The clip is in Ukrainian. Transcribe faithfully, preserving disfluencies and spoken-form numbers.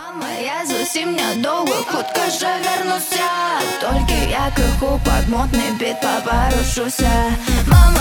Мама, я зовсім недовго, хутка же вернуся. Толькі я криху пад модний біт папорушуся. Мама,